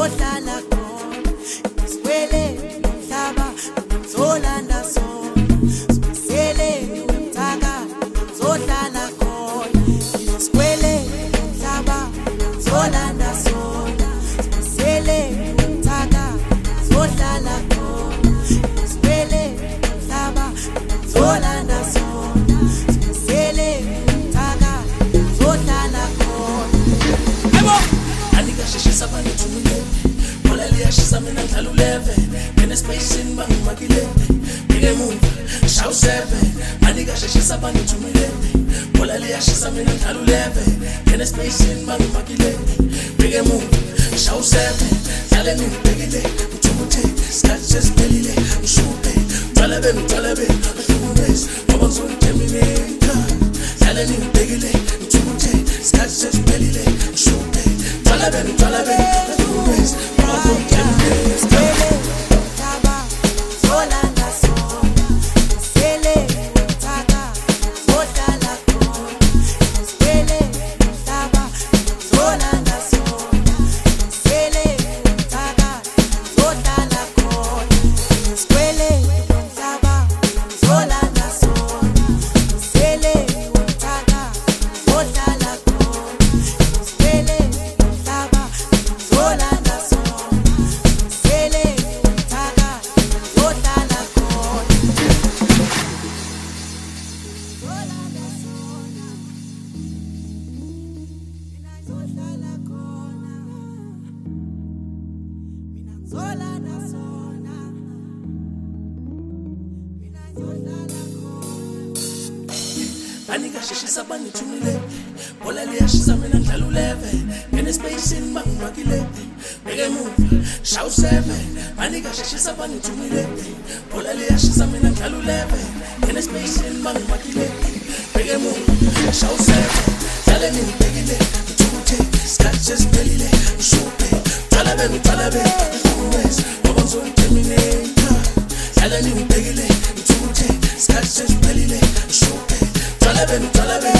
zohlala khona isikwele umhlaba zolanda sona sibisele umthaka zohlala khona isikwele umhlaba zolanda sona sibisele umthaka zohlala khona isikwele umhlaba zolanda sona sibisele umthaka zohlala khona Ebo anika sheshisa banithumile Bola liyashisa mina ngidlala u11 Ngene spacing bangimakile Bike emuva shaw 7 anika sheshisa banithumile Bola liyashisa mina ngidlala u11 Ngene spacing bangimakile Bike emuva shaw 7 dlale ngibhekile ngithukuthe isikhathi sesiphelile ngishuphe Dlala benu ahlukumezi ngoba ngizoniterminate Dlale ngibhekile ngithukuthe isikhathi sesiphelile ngishuphe Dlala benu ahlukumezi ngoba ngizoniterminate Anika sheshisa banithumile Bola liyashisa mina ngidlala u11 Ngene spacing bangimakile Bike emuva shaw 7 Anika sheshisa banithumile Bola liyashisa mina ngidlala u11 Ngene spacing bangimakile Bike emuva shaw 7 Dlale ngibhekile ngithukuthe isikhathi sesiphelile ngishuphe Dlala benu ahlukumezi ngoba ngizoniterminate Dlale ngibhekile ngithukuthe isikhathi sesiphelile ngishuphe Dlala benu